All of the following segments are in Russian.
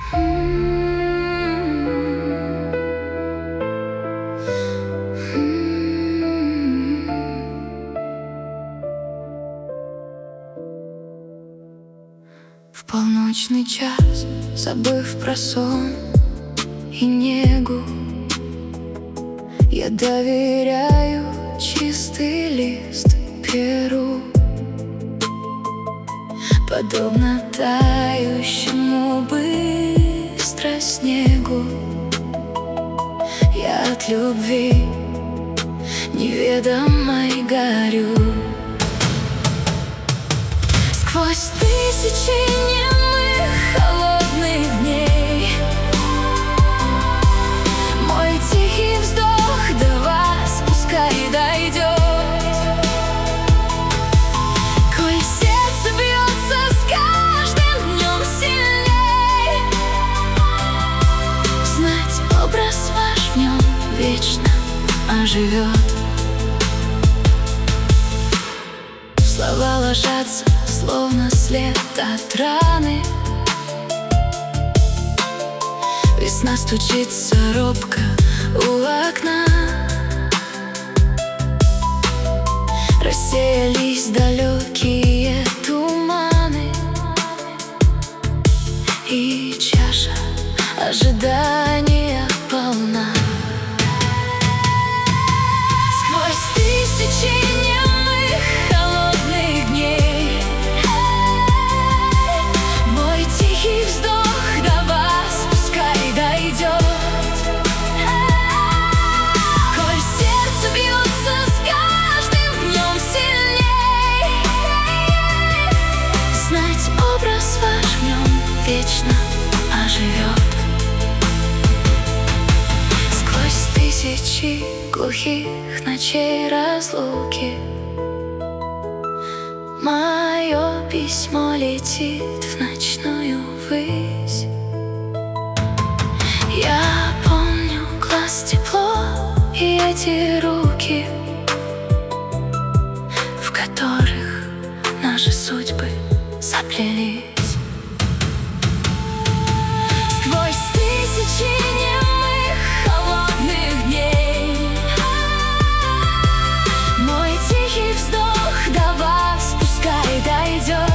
В полночный час, забыв про сон и негу, я доверяю чистый лист перу. Подобно тающему быстро снегу, я от любви неведомой горю. Сквозь тысячи немых холодных дней мой тихий вздох до вас пускай дойдет. Коль сердце бьется с каждым днем сильней, знать образ ваш в нем вечно оживет. Слова ложатся, словно след от раны. Весна стучится робко у окна. Рассеялись далекие туманы, и чаша ожидания полна. Сквозь тысячи немых холодных дней мой тихий вздох до вас пускай дойдет. Коль сердце бьется с каждым днем сильней, знать образ ваш в нем вечно оживет. Сквозь тысячи глухих ночей разлуки мое письмо летит в ночную высь. Я помню глаз тепло и эти руки, в которых наши судьбы заплелись. Сквозь тысячи немых холодных дней мой тихий вздох до вас пускай дойдет.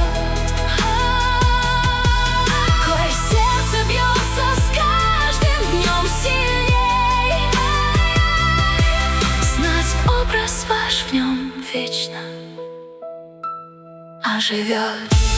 Коль сердце бьется с каждым днем сильней, знать образ ваш в нем вечно оживет.